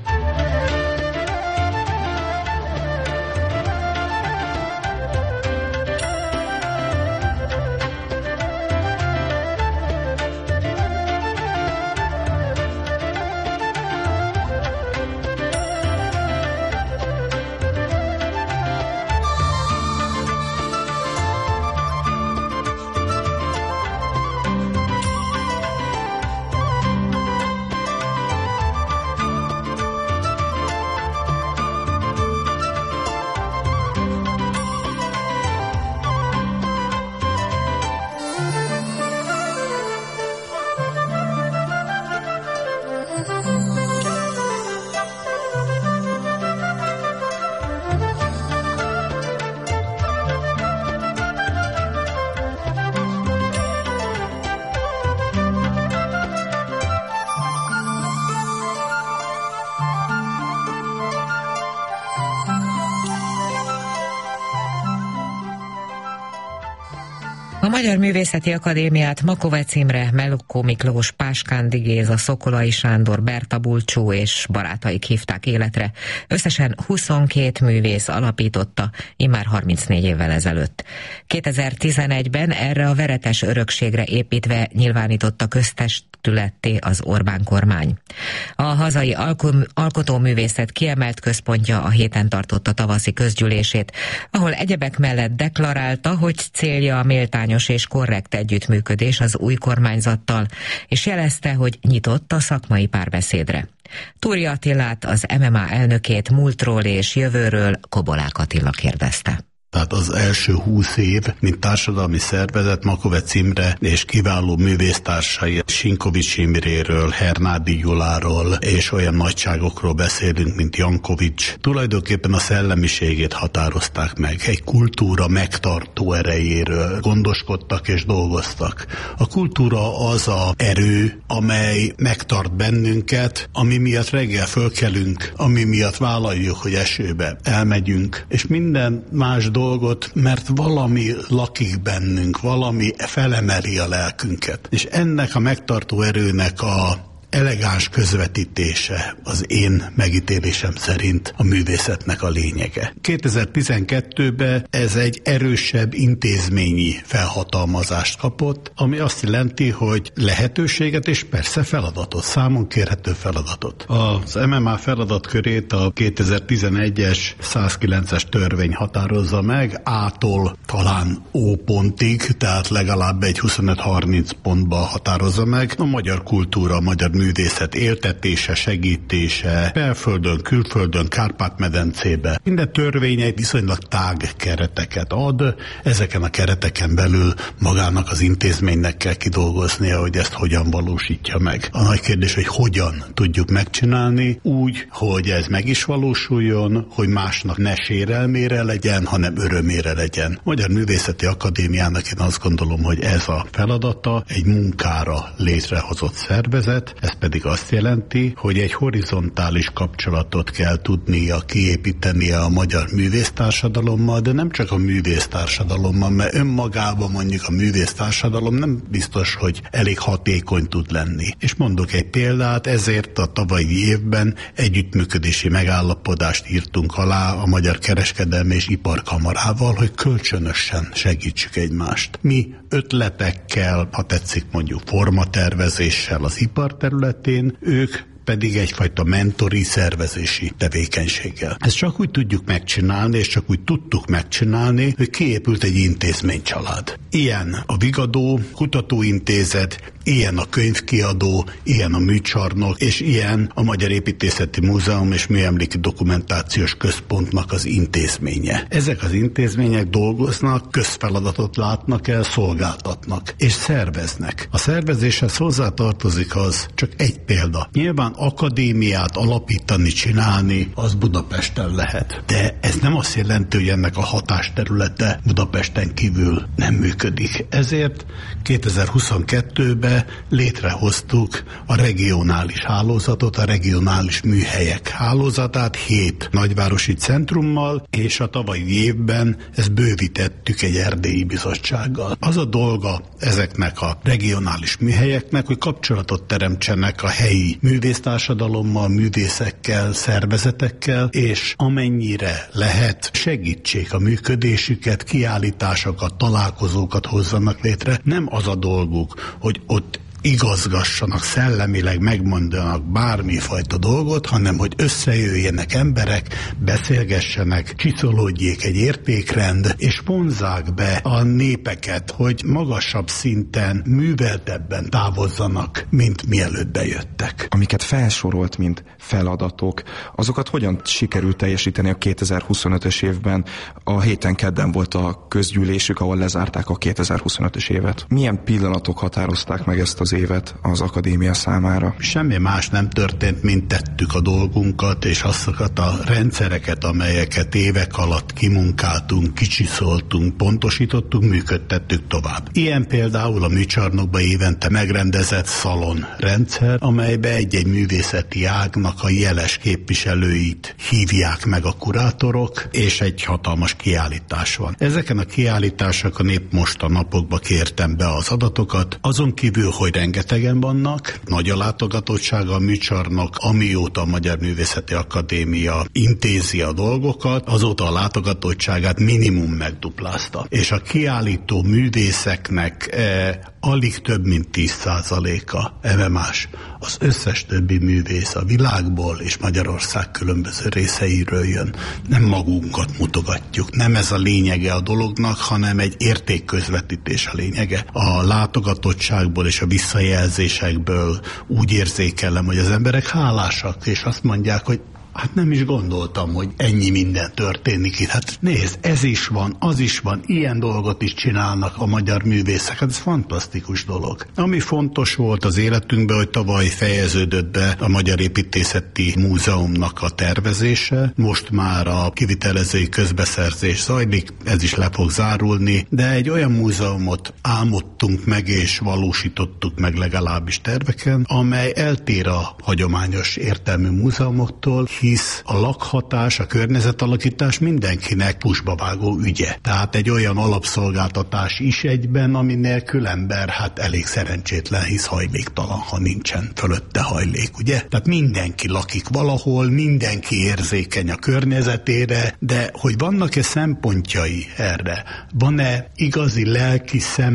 A Magyar Művészeti Akadémiát Makovec Imre, Melukó Miklós, Páskándi Géza, Szokolai Sándor, Berta Bulcsú és barátaik hívták életre. Összesen huszonkét művész alapította, immár harmincnégy évvel ezelőtt. kétezer-tizenegyben erre a veretes örökségre építve nyilvánította köztestületté az Orbán kormány. A hazai alko- alkotóművészet kiemelt központja a héten tartotta tavaszi közgyűlését, ahol egyebek mellett deklarálta, hogy célja a méltányos és korrekt együttműködés az új kormányzattal, és jelezte, hogy nyitott a szakmai párbeszédre. Túri Attilát, az em em á elnökét múltról és jövőről Kobolák Attila kérdezte. Tehát az első húsz év, mint társadalmi szervezet, Makovec Imre és kiváló művésztársai, Sinkovics Imréről, Hernádi Gyuláról és olyan nagyságokról beszélünk, mint Jankovics. Tulajdonképpen a szellemiségét határozták meg. Egy kultúra megtartó erejéről gondoskodtak és dolgoztak. A kultúra az a erő, amely megtart bennünket, ami miatt reggel fölkelünk, ami miatt vállaljuk, hogy esőbe elmegyünk, és minden más dolog dolgot, mert valami lakik bennünk, valami felemeli a lelkünket. És ennek a megtartó erőnek a elegáns közvetítése az én megítélésem szerint a művészetnek a lényege. kétezer-tizenkettőben ez egy erősebb intézményi felhatalmazást kapott, ami azt jelenti, hogy lehetőséget és persze feladatot, számon kérhető feladatot. Az em em á feladatkörét a kétezer-tizenegyes százkilences törvény határozza meg, A-tól talán O pontig, tehát legalább egy huszonöt-harminc pontba határozza meg. A magyar kultúra, a magyar művészet éltetése, segítése, belföldön, külföldön, Kárpát-medencébe. Minden törvény egy viszonylag tág kereteket ad, ezeken a kereteken belül magának az intézménynek kell kidolgoznia, hogy ezt hogyan valósítja meg. A nagy kérdés, hogy hogyan tudjuk megcsinálni úgy, hogy ez meg is valósuljon, hogy másnak ne sérelmére legyen, hanem örömére legyen. Magyar Művészeti Akadémiának én azt gondolom, hogy ez a feladata, egy munkára létrehozott szervezet, ez pedig azt jelenti, hogy egy horizontális kapcsolatot kell tudnia kiépítenie a magyar művésztársadalommal, de nem csak a művésztársadalommal, mert önmagában mondjuk a művésztársadalom nem biztos, hogy elég hatékony tud lenni. És mondok egy példát, ezért a tavalyi évben együttműködési megállapodást írtunk alá a Magyar Kereskedelmi és Iparkamarával, hogy kölcsönösen segítsük egymást. Mi ötletekkel, ha tetszik mondjuk formatervezéssel az ipar területén, ők pedig egyfajta mentori szervezési tevékenységgel. Ezt csak úgy tudjuk megcsinálni, és csak úgy tudtuk megcsinálni, hogy kiépült egy intézménycsalád. Ilyen a Vigadó Kutatóintézet, ilyen a könyvkiadó, ilyen a műcsarnok, és ilyen a Magyar Építészeti Múzeum és Műemléki Dokumentációs Központnak az intézménye. Ezek az intézmények dolgoznak, közfeladatot látnak el, szolgáltatnak, és szerveznek. A szervezéshez hozzátartozik az, csak egy példa. Nyilván akadémiát alapítani, csinálni, az Budapesten lehet. De ez nem azt jelenti, hogy ennek a hatásterülete Budapesten kívül nem működik. Ezért kétezer-huszonkettőben létrehoztuk a regionális hálózatot, a regionális műhelyek hálózatát hét nagyvárosi centrummal, és a tavalyi évben ezt bővítettük egy erdélyi bizottsággal. Az a dolga ezeknek a regionális műhelyeknek, hogy kapcsolatot teremtsenek a helyi művésztársadalommal, művészekkel, szervezetekkel, és amennyire lehet segítsék a működésüket, kiállításokat, találkozókat hozzanak létre. Nem az a dolguk, hogy ott igazgassanak, szellemileg megmondanak bármifajta dolgot, hanem hogy összejöjjenek emberek, beszélgessenek, csiszolódjék egy értékrend, és vonzzák be a népeket, hogy magasabb szinten, műveltebben távozzanak, mint mielőtt bejöttek. Amiket felsorolt, mint feladatok, azokat hogyan sikerült teljesíteni a kétezer-huszonötös évben? A héten kedden volt a közgyűlésük, ahol lezárták a kétezer-huszonötös évet. Milyen pillanatok határozták meg ezt az évet az akadémia számára? Semmi más nem történt, mint tettük a dolgunkat, és azokat a rendszereket, amelyeket évek alatt kimunkáltunk, kicsiszoltunk, pontosítottunk, működtettük tovább. Ilyen például a műcsarnokban évente megrendezett szalon rendszer, amelybe egy-egy művészeti ágnak a jeles képviselőit hívják meg a kurátorok, és egy hatalmas kiállítás van. Ezeken a kiállításokon épp most a napokban kértem be az adatokat, azon kívül, hogy rengetegen vannak, nagy a látogatottsága a műcsarnok, amióta a Magyar Művészeti Akadémia intézi a dolgokat, azóta a látogatottságát minimum megduplázta. És a kiállító művészeknek e, alig több mint tíz százaléka, eme más, az összes többi művész a világból és Magyarország különböző részeiről jön. Nem magunkat mutogatjuk, nem ez a lényege a dolognak, hanem egy értékközvetítés a lényege. A látogatottságból és a visszajelzésekből úgy érzékelem, hogy az emberek hálásak, és azt mondják, hogy hát nem is gondoltam, hogy ennyi minden történik itt. Hát nézd, ez is van, az is van, ilyen dolgot is csinálnak a magyar művészek. Hát ez fantasztikus dolog. Ami fontos volt az életünkben, hogy tavaly fejeződött be a Magyar Építészeti Múzeumnak a tervezése. Most már a kivitelezői közbeszerzés zajlik, ez is le fog zárulni, de egy olyan múzeumot álmodtunk meg és valósítottuk meg legalábbis terveken, amely eltér a hagyományos értelmű múzeumoktól, hisz a lakhatás, a környezetalakítás mindenkinek pusba vágó ügye. Tehát egy olyan alapszolgáltatás is egyben, ami nélkül ember hát elég szerencsétlen, hisz hajléktalan, ha nincsen fölötte hajlék, ugye? Tehát mindenki lakik valahol, mindenki érzékeny a környezetére, de hogy vannak-e szempontjai erre? Van-e igazi lelki szeme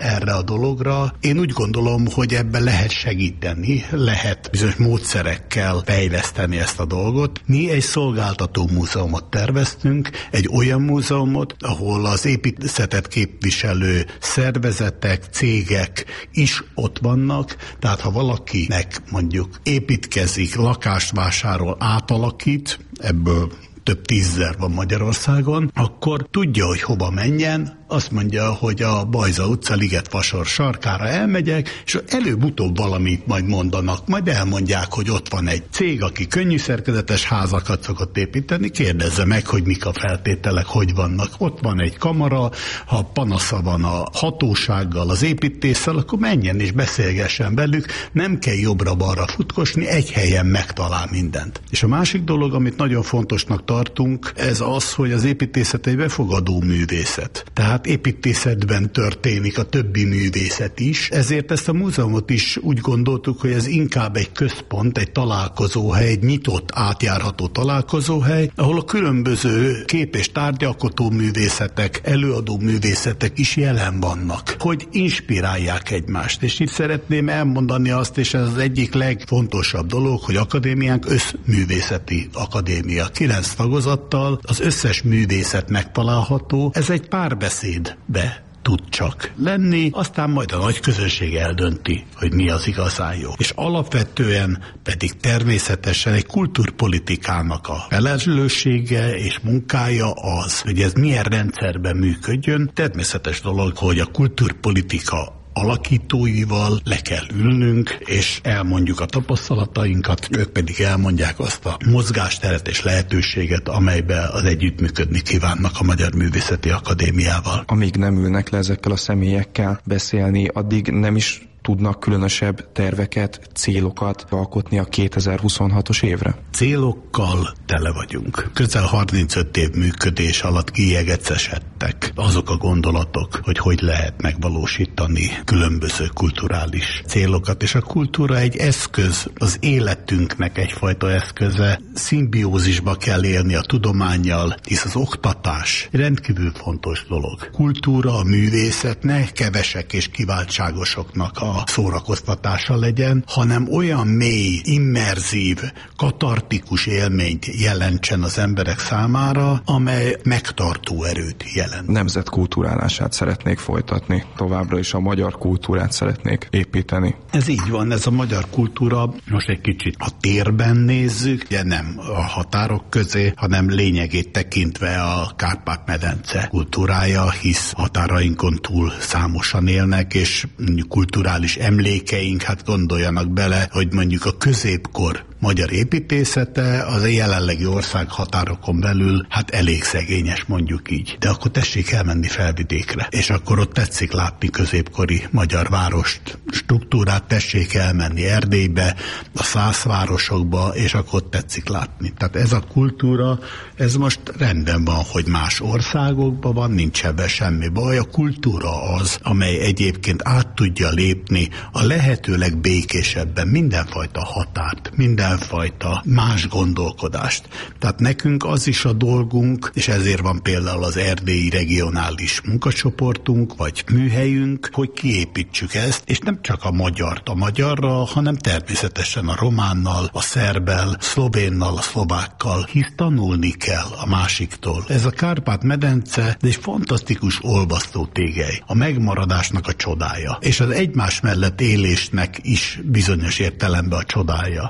erre a dologra. Én úgy gondolom, hogy ebben lehet segíteni, lehet bizonyos módszerekkel fejleszteni ezt a dolgot. Mi egy szolgáltató múzeumot terveztünk, egy olyan múzeumot, ahol az építészetet képviselő szervezetek, cégek is ott vannak, tehát ha valakinek mondjuk építkezik, lakást vásárol, átalakít, ebből több tízzer van Magyarországon, akkor tudja, hogy hova menjen, azt mondja, hogy a Bajza utca Ligetvasor sarkára elmegyek, és előbb-utóbb valamit majd mondanak, majd elmondják, hogy ott van egy cég, aki könnyű szerkezetes házakat szokott építeni, kérdezze meg, hogy mik a feltételek, hogy vannak. Ott van egy kamara, ha panasza van a hatósággal, az építéssel, akkor menjen és beszélgessen velük, nem kell jobbra-balra futkosni, egy helyen megtalál mindent. És a másik dolog, amit nagyon fontosnak tartunk, ez az, hogy az építészet egy befogadó művészet. Tehát építészetben történik a többi művészet is, ezért ezt a múzeumot is úgy gondoltuk, hogy ez inkább egy központ, egy találkozóhely, egy nyitott, átjárható találkozóhely, ahol a különböző kép- és tárgyalkotó művészetek, előadó művészetek is jelen vannak, hogy inspirálják egymást. És itt szeretném elmondani azt, és ez az egyik legfontosabb dolog, hogy akadémiánk összművészeti akadémia. Kilenc tagozattal, az összes művészet megtalálható, ez egy párbeszédbe tud csak lenni, aztán majd a nagy közönség eldönti, hogy mi az igazán jó. És alapvetően pedig természetesen egy kultúrpolitikának a felelőssége és munkája az, hogy ez milyen rendszerben működjön. Természetes dolog, hogy a kultúrpolitika alakítóival le kell ülnünk, és elmondjuk a tapasztalatainkat, ők pedig elmondják azt a mozgásteret és lehetőséget, amelybe az együttműködni kívánnak a Magyar Művészeti Akadémiával. Amíg nem ülnek le ezekkel a személyekkel beszélni, addig nem is tudnak különösebb terveket, célokat alkotni a kétezer-huszonhatos évre? Célokkal tele vagyunk. Közel harmincöt év működés alatt kiegecesedtek azok a gondolatok, hogy hogy lehet megvalósítani különböző kulturális célokat, és a kultúra egy eszköz, az életünknek egyfajta eszköze, szimbiózisba kell élni a tudománnyal, hisz az oktatás rendkívül fontos dolog. Kultúra, a művészet ne kevesek és kiváltságosoknak a szórakoztatása legyen, hanem olyan mély, immerzív, katartikus élményt jelentsen az emberek számára, amely megtartó erőt jelent. Nemzetkulturálását szeretnék folytatni, továbbra is a magyar kultúrát szeretnék építeni. Ez így van, ez a magyar kultúra, most egy kicsit a térben nézzük, ugye nem a határok közé, hanem lényegét tekintve a Kárpát-medence kultúrája, hisz határainkon túl számosan élnek, és kulturális emlékeink, hát gondoljanak bele, hogy mondjuk a középkor magyar építészete az a jelenlegi ország határokon belül hát elég szegényes, mondjuk így. De akkor tessék elmenni Felvidékre, és akkor ott tetszik látni középkori magyar várost, struktúrát, tessék elmenni Erdélybe, a szászvárosokba, és akkor ott tetszik látni. Tehát ez a kultúra, ez most rendben van, hogy más országokban van, nincs ebben semmi baj. A kultúra az, amely egyébként át tudja lépni a lehető legbékésebben mindenfajta határt, mindenfajta más gondolkodást. Tehát nekünk az is a dolgunk, és ezért van például az erdélyi regionális munkacsoportunk, vagy műhelyünk, hogy kiépítsük ezt, és nem csak a magyart a magyarra, hanem természetesen a románnal, a szerbbel, szlovénnal, a szlovákkal, hisz tanulni kell a másiktól. Ez a Kárpát-medence egy fantasztikus olvasztó tégely, a megmaradásnak a csodája, és az egymás mellett élésnek is bizonyos értelemben a csodája.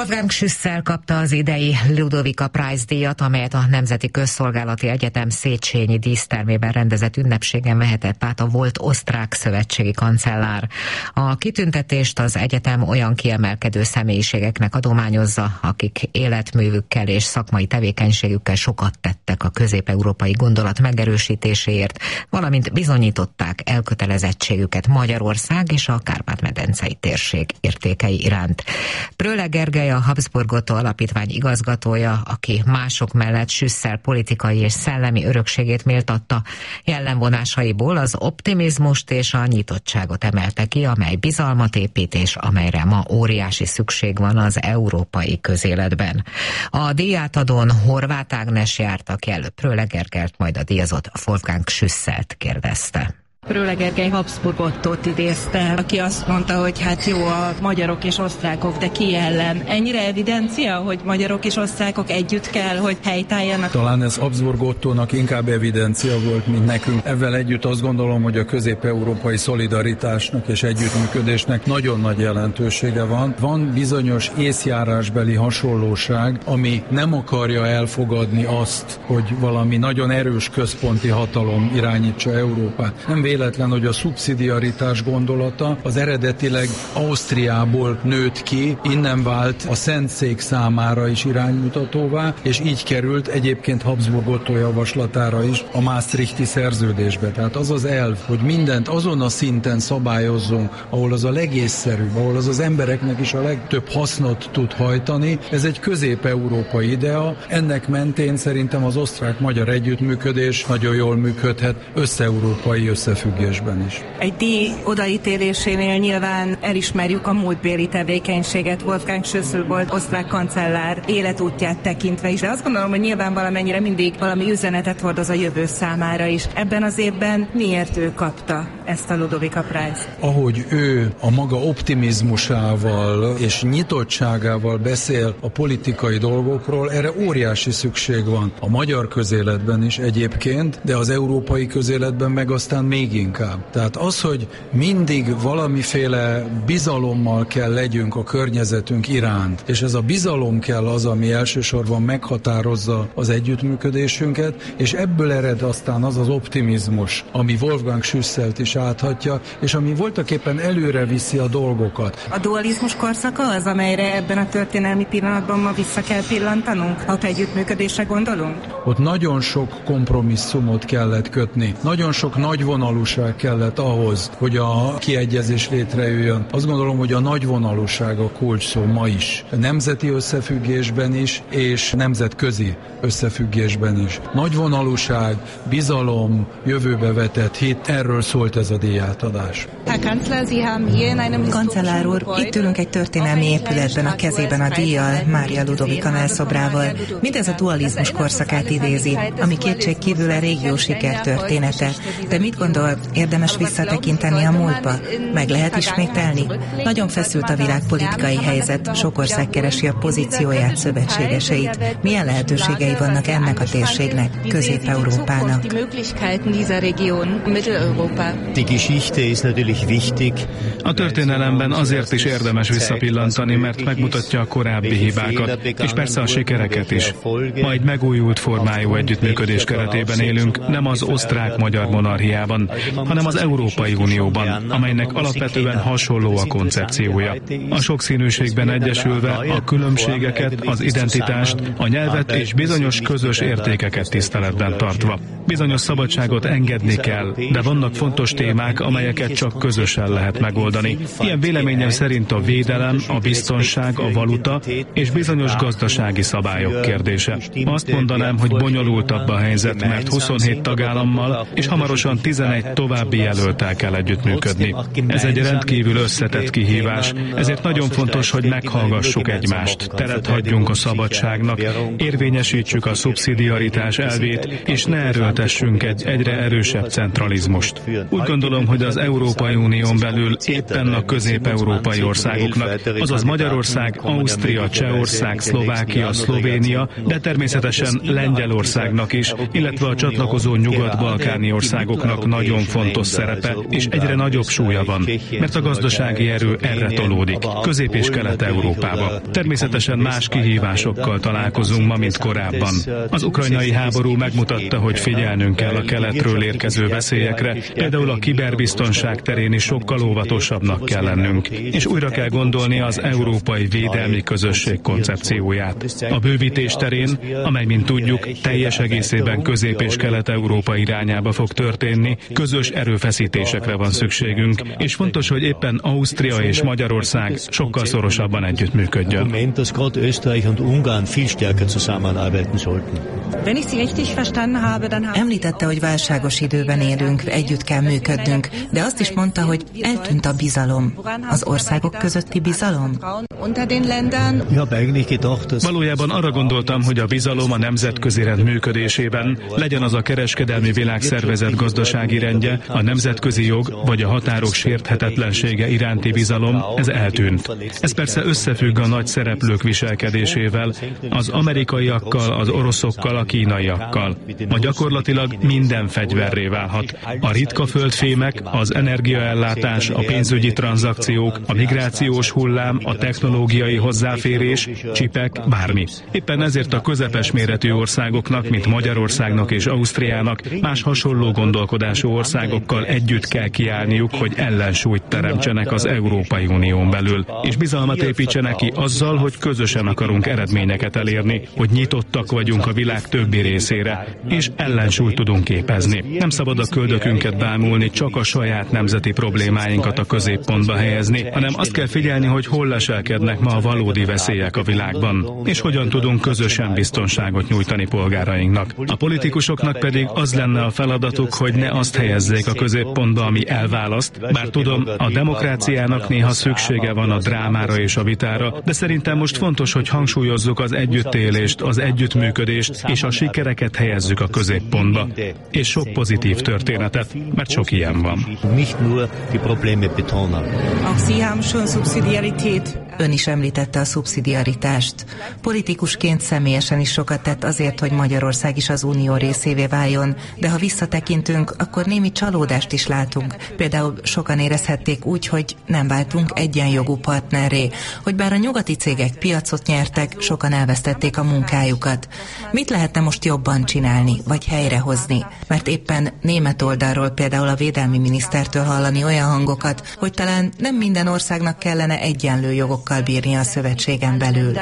Wolfgang Schüssel kapta az idei Ludovika Prize-díjat, amelyet a Nemzeti Közszolgálati Egyetem Széchenyi dísztermében rendezett ünnepségen vehetett át a volt osztrák szövetségi kancellár. A kitüntetést az egyetem olyan kiemelkedő személyiségeknek adományozza, akik életművükkel és szakmai tevékenységükkel sokat tettek a közép-európai gondolat megerősítéséért, valamint bizonyították elkötelezettségüket Magyarország és a Kárpát-medencei térség értékei iránt. Prölle Gergely, a Habsburg Otto Alapítvány igazgatója, aki mások mellett Schüssel politikai és szellemi örökségét méltatta, jellemvonásaiból az optimizmust és a nyitottságot emelte ki, amely bizalmat épít, és amelyre ma óriási szükség van az európai közéletben. A díjátadón Horváth Ágnes járt, aki előbb Prölle Gergelyt, majd a díjazott Wolfgang Schüsselt kérdezte. Prölle Gergely Habsburg Ottót idézte, aki azt mondta, hogy hát jó a magyarok és osztrákok, de ki ellen? Ennyire evidencia, hogy magyarok és osztrákok együtt kell, hogy helytálljanak? Talán ez Habsburg Ottónak inkább evidencia volt, mint nekünk. Ezzel együtt azt gondolom, hogy a közép-európai szolidaritásnak és együttműködésnek nagyon nagy jelentősége van. Van bizonyos észjárásbeli hasonlóság, ami nem akarja elfogadni azt, hogy valami nagyon erős központi hatalom irányítsa Európát. Nem véletlen, hogy a szubszidiaritás gondolata az eredetileg Ausztriából nőtt ki, innen vált a Szentszék számára is iránymutatóvá, és így került egyébként Habsburg Ottó javaslatára is a Maastrichti szerződésbe. Tehát az az elv, hogy mindent azon a szinten szabályozzunk, ahol az a legészszerűbb, ahol az az embereknek is a legtöbb hasznot tud hajtani, ez egy közép-európai idea. Ennek mentén szerintem az osztrák-magyar együttműködés nagyon jól működhet összeurópai összefüggésben is. Egy díj odaítélésénél nyilván elismerjük a múltbéli tevékenységet. Wolfgang Schüssel volt osztrák kancellár életútját tekintve is, de azt gondolom, hogy nyilván valamennyire mindig valami üzenetet hordoz a jövő számára is. Ebben az évben miért ő kapta ezt a Ludovika Prize-t? Ahogy ő a maga optimizmusával és nyitottságával beszél a politikai dolgokról, erre óriási szükség van a magyar közéletben is egyébként, de az európai közéletben meg aztán még inkább. Tehát az, hogy mindig valamiféle bizalommal kell legyünk a környezetünk iránt, és ez a bizalom kell az, ami elsősorban meghatározza az együttműködésünket, és ebből ered aztán az az optimizmus, ami Wolfgang Schüsselt is áthatja, és ami voltaképpen előre viszi a dolgokat. A dualizmus korszaka az, amelyre ebben a történelmi pillanatban ma vissza kell pillantanunk, ha együttműködésre gondolunk? Ott nagyon sok kompromisszumot kellett kötni, nagyon sok nagyvonalúság kellett ahhoz, hogy a kiegyezés létrejöjjön. Azt gondolom, hogy a nagyvonalúság a kulcs szó ma is. Nemzeti összefüggésben is, és nemzetközi összefüggésben is. Nagyvonalúság, bizalom, jövőbe vetett hit, erről szólt ez a díjátadás. Kancellár úr, itt ülünk egy történelmi épületben, a kezében a díjjal, Mária Ludovika mellszobrával. Mindez a dualizmus korszakát idézi, ami kétség kívül a régió sikertörténete. De mit gondol, érdemes visszatekinteni a múltba? Meg lehet ismételni? Nagyon feszült a világpolitikai helyzet, sok ország keresi a pozícióját, szövetségeseit. Milyen lehetőségei vannak ennek a térségnek, Közép-Európának? A történelemben azért is érdemes visszapillantani, mert megmutatja a korábbi hibákat, és persze a sikereket is. Majd megújult formájú együttműködés keretében élünk, nem az osztrák-magyar monarchiában, hanem az Európai Unióban, amelynek alapvetően hasonló a koncepciója. A sokszínűségben egyesülve a különbségeket, az identitást, a nyelvet és bizonyos közös értékeket tiszteletben tartva. Bizonyos szabadságot engedni kell, de vannak fontos témák, amelyeket csak közösen lehet megoldani. Ilyen véleményem szerint a védelem, a biztonság, a valuta és bizonyos gazdasági szabályok kérdése. Azt mondanám, hogy bonyolultabb a helyzet, mert huszonhét tagállammal és hamarosan tizenegy további jelölttel kell együttműködni. Ez egy rendkívül összetett kihívás, ezért nagyon fontos, hogy meghallgassuk egymást, teret hagyjunk a szabadságnak, érvényesítsük a szubszidiaritás elvét, és ne erőltessünk egy egyre erősebb centralizmust. Úgy gondolom, hogy az Európai Unión belül éppen a közép-európai országoknak, azaz Magyarország, Ausztria, Csehország, Szlovákia, Szlovénia, de természetesen Lengyelországnak is, illetve a csatlakozó nyugat-balkáni országoknak nagy nagyon fontos szerepe, és egyre nagyobb súlya van, mert a gazdasági erő erre tolódik, Közép- és Kelet-Európába. Természetesen más kihívásokkal találkozunk ma, mint korábban. Az ukrajnai háború megmutatta, hogy figyelnünk kell a keletről érkező veszélyekre, például a kiberbiztonság terén is sokkal óvatosabbnak kell lennünk, és újra kell gondolni az európai védelmi közösség koncepcióját. A bővítés terén, amely, mint tudjuk, teljes egészében Közép- és Kelet-Európa irányába fog történni, közös erőfeszítésekre van szükségünk, és fontos, hogy éppen Ausztria és Magyarország sokkal szorosabban együttműködjön. Említette, hogy válságos időben élünk, együtt kell működnünk, de azt is mondta, hogy eltűnt a bizalom. Az országok közötti bizalom? Valójában arra gondoltam, hogy a bizalom a nemzetközi rend működésében, legyen az a kereskedelmi világszervezet gazdasági rendje, a nemzetközi jog vagy a határok sérthetetlensége iránti bizalom, ez eltűnt. Ez persze összefügg a nagy szereplők viselkedésével, az amerikaiakkal, az oroszokkal, a kínaiakkal. Ma gyakorlatilag minden fegyverré válhat. A ritka földfémek, az energiaellátás, a pénzügyi tranzakciók, a migrációs hullám, a technológiai hozzáférés, csipek, bármi. Éppen ezért a közepes méretű országoknak, mint Magyarországnak és Ausztriának, más hasonló gondolkodású országokkal együtt kell kiállniuk, hogy ellensúlyt teremtsenek az Európai Unión belül, és bizalmat építsenek ki azzal, hogy közösen akarunk eredményeket elérni, hogy nyitottak vagyunk a világ többi részére, és ellensúlyt tudunk képezni. Nem szabad a köldökünket bámulni, csak a saját nemzeti problémáinkat a középpontba helyezni, hanem azt kell figyelni, hogy hol leselkednek ma a valódi veszélyek a világban, és hogyan tudunk közösen biztonságot nyújtani polgárainknak. A politikusoknak pedig az lenne a feladatuk, hogy ne azt helyezzék a középpontba, ami elválaszt, bár tudom, a demokráciának néha szüksége van a drámára és a vitára, de szerintem most fontos, hogy hangsúlyozzuk az együttélést, az együttműködést, és a sikereket helyezzük a középpontba. És sok pozitív történetet, mert sok ilyen van. Ön is említette a szubszidiaritást. Politikusként személyesen is sokat tett azért, hogy Magyarország is az Unió részévé váljon, de ha visszatekintünk, akkor némi csalódást is látunk. Például sokan érezhették úgy, hogy nem váltunk egyenjogú partnerré, hogy bár a nyugati cégek piacot nyertek, sokan elvesztették a munkájukat. Mit lehetne most jobban csinálni, vagy helyrehozni? Mert éppen német oldalról, például a védelmi minisztertől hallani olyan hangokat, hogy talán nem minden országnak kellene egyenlő jogokkal bírni a szövetségen belül.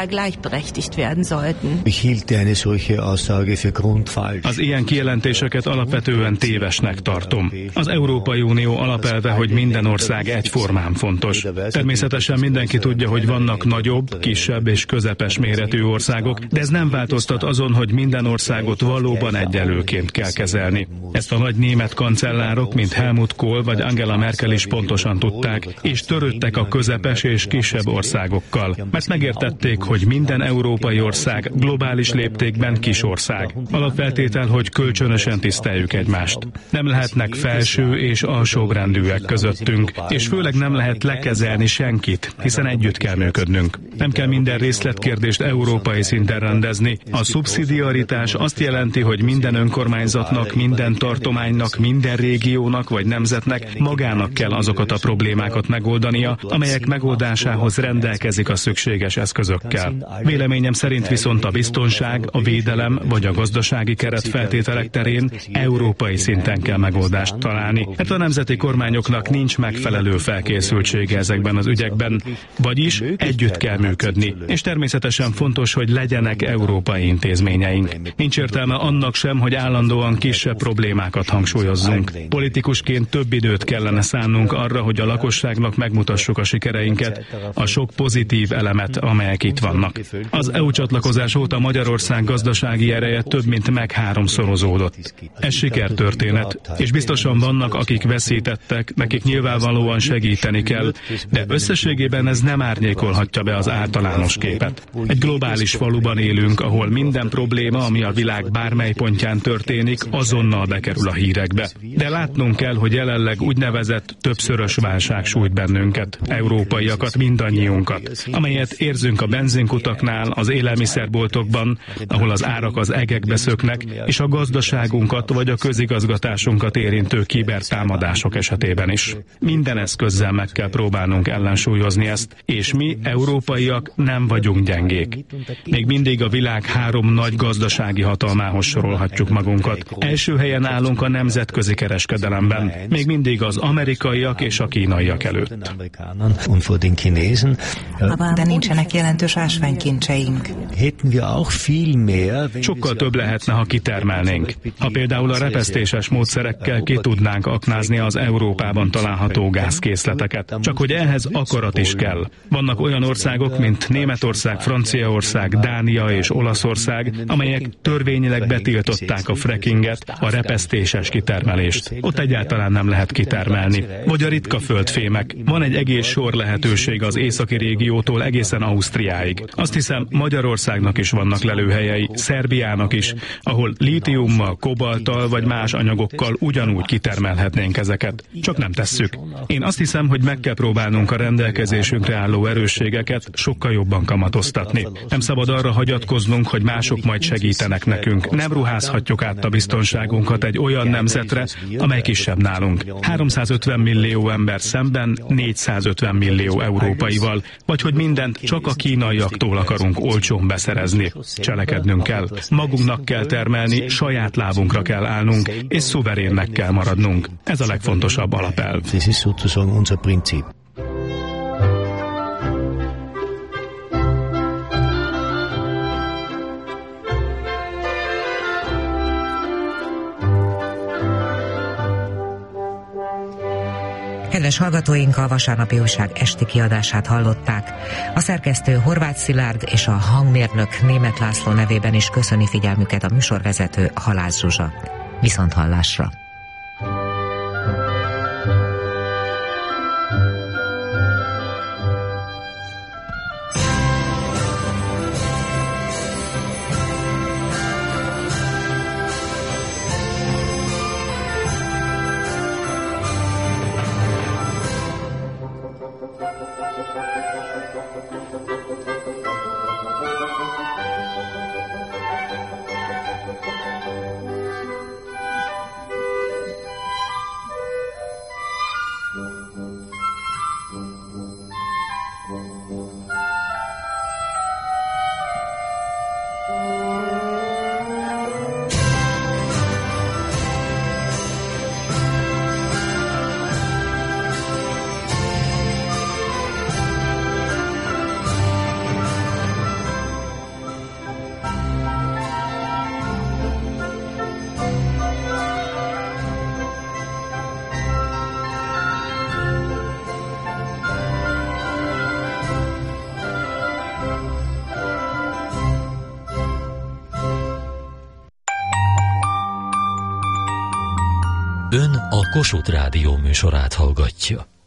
Az ilyen kijelentéseket alapvetően tévesnek tartom. Az Európai Unió alapelve, hogy minden ország egyformán fontos. Természetesen mindenki tudja, hogy vannak nagyobb, kisebb és közepes méretű országok, de ez nem változtat azon, hogy minden országot valóban egyenlőként kell kezelni. Ezt a nagy német kancellárok, mint Helmut Kohl vagy Angela Merkel is pontosan tudták, és törődtek a közepes és kisebb országokkal, mert megértették, hogy minden európai ország globális léptékben kis ország. Alapfeltétel, hogy kölcsönösen tiszteljük egymást. Nem lehetnek felső és alsóbrendűek közöttünk, és főleg nem lehet lekezelni senkit, hiszen együtt kell működnünk. Nem kell minden részletkérdést európai szinten rendezni. A szubszidiaritás azt jelenti, hogy minden önkormányzatnak, minden tartománynak, minden régiónak vagy nemzetnek magának kell azokat a problémákat megoldania, amelyek megoldásához rendelkezik a szükséges eszközökkel. Véleményem szerint viszont a biztonság, a védelem vagy a gazdasági keretfeltételek terén európai szinten kell megoldást találni, mert a nemzeti kormányoknak nincs megfelelő felkészültsége ezekben az ügyekben, vagyis együtt kell működni, és természetesen fontos, hogy legyenek európai intézményeink. Nincs értelme annak sem, hogy állandóan kisebb problémákat hangsúlyozzunk. Politikusként több időt kellene szánnunk arra, hogy a lakosságnak megmutassuk a sikereinket, a sok pozitív elemet, amelyek itt vannak. Az é u csatlakozás óta Magyarország gazdasági ereje több mint meg háromszorozódott. Ez sikertörténet, és biztosan vannak, akik veszítettek, nekik nyilvánvalóan segíteni kell, de összességében ez nem árnyékolhatja be az általános képet. Egy globális faluban élünk, ahol minden probléma, ami a világ bármely pontján történik, azonnal bekerül a hírekbe. De látnunk kell, hogy jelenleg úgynevezett többszörös válság sújt bennünket, európaiakat, mindannyiunkat. magunkat, amelyet érzünk a benzinkutaknál, az élelmiszerboltokban, ahol az árak az egekbe szöknek, és a gazdaságunkat vagy a közigazgatásunkat érintő kibertámadások esetében is. Minden eszközzel meg kell próbálnunk ellensúlyozni ezt, és mi, európaiak, nem vagyunk gyengék. Még mindig a világ három nagy gazdasági hatalmához sorolhatjuk magunkat. Első helyen állunk a nemzetközi kereskedelemben, még mindig az amerikaiak és a kínaiak előtt. De nincsenek jelentős ásványkincseink. Sokkal több lehetne, ha kitermelnénk. Ha például a repesztéses módszerekkel ki tudnánk aknázni az Európában található gázkészleteket. Csak hogy ehhez akarat is kell. Vannak olyan országok, mint Németország, Franciaország, Dánia és Olaszország, amelyek törvényileg betiltották a frackinget, a repesztéses kitermelést. Ott egyáltalán nem lehet kitermelni. Vagy a ritka földfémek. Van egy egész sor lehetőség az északi régiótól egészen Ausztriáig. Azt hiszem, Magyarországnak is vannak lelőhelyei, Szerbiának is, ahol lítiummal, kobalttal vagy más anyagokkal ugyanúgy kitermelhetnénk ezeket. Csak nem tesszük. Én azt hiszem, hogy meg kell próbálnunk a rendelkezésünkre álló erősségeket sokkal jobban kamatoztatni. Nem szabad arra hagyatkoznunk, hogy mások majd segítenek nekünk. Nem ruházhatjuk át a biztonságunkat egy olyan nemzetre, amely kisebb nálunk. háromszázötven millió ember szemben négyszázötven millió európaival, vagy hogy mindent csak a kínaiaktól akarunk olcsón beszerezni. Cselekednünk kell. Magunknak kell termelni, saját lábunkra kell állnunk, és szuverénnek kell maradnunk. Ez a legfontosabb alapelv. Kedves hallgatóink, a Vasárnapi Újság esti kiadását hallották. A szerkesztő Horváth Szilárd és a hangmérnök Németh László nevében is köszöni figyelmüket a műsorvezető Halász Zsuzsa. Viszonthallásra! Ön a Kossuth Rádió műsorát hallgatja.